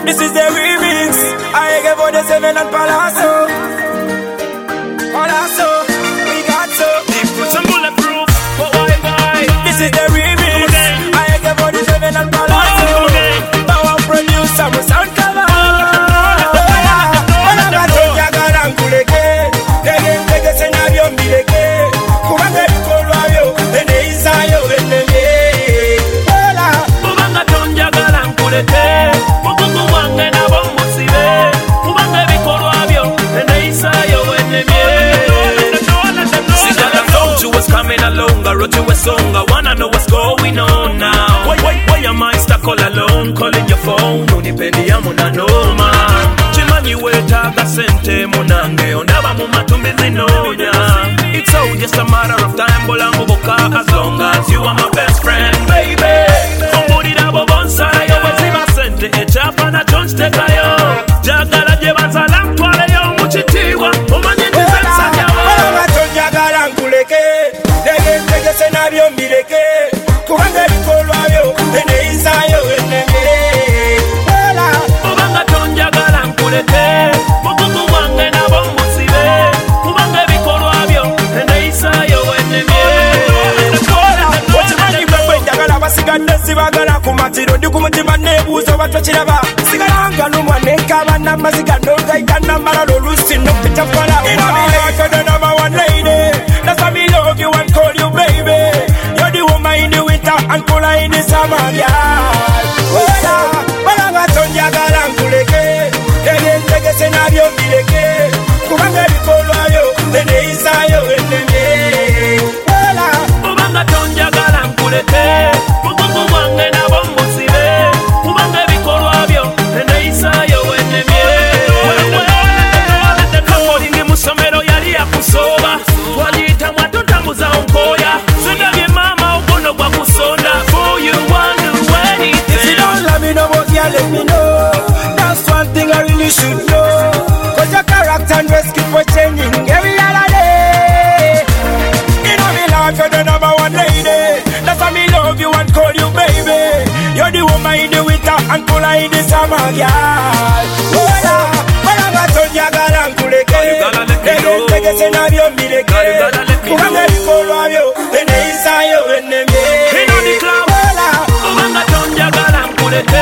This is the remix. I give for the 7 and Palazzo. Palazzo, we got so. Deep roots and bulletproof. Why? This is the remix. I give for the 7 and Palazzo. Power producer, we sound cover. I wanna know what's going on now. Why am I stuck all alone? Calling your phone, unipendiamo na noma. Chimanyi wetaga sente munange, ondaba mu matumizi nonya. It's all just a matter of time, bolango boka, as long as you are my best friend, baby. Kumburi dabo bonsara yo, weziba sente, echapa na chonsteka yo. Jagala jebazala mtwale yo, muchitiwa, umanye tizensa nyawa. Jagala nkuleke. Senabyo mbireke kubanga bikolwayo eneizayo eneme kubanga tonjagala nkuleke mugumu wange nabo musibe kubanga bikolwabyo eneizayo eneme okimanyi bwe njagala basigadde sibagala ku matiro ndi ku mutima neebuuza oba tokiraba sigalanga n'omwana enkaba n'amaziga n'ogayita n'amalala oluusi n'okupita fala that's why me love you and call you baby. You're the woman in the winter and cooler in the summer, yeah. Balanga tonja galankuleke, tege senabyo bileke. Kubanga bikolwayo, ene isayo eneme. Kubanga tonja galankuleke, mugumu wange nabo musibe. Kubanga bikolwabyo, ene isayo eneme. Kamolingi musomero yali yakusoba. Let me know, that's one thing I really should know. Cause your character and dress keep for changing every other day. You know me like you're the number one lady. That's why me love you and call you baby. You're the woman in the winter and cooler in the summer, yeah. Oh yeah, but I'm not on your galankuleke. Tege senabyo mbireke. Kubanga bikolwayo, ene isayo eneme. In on the club, kubanga tonja galankuleke.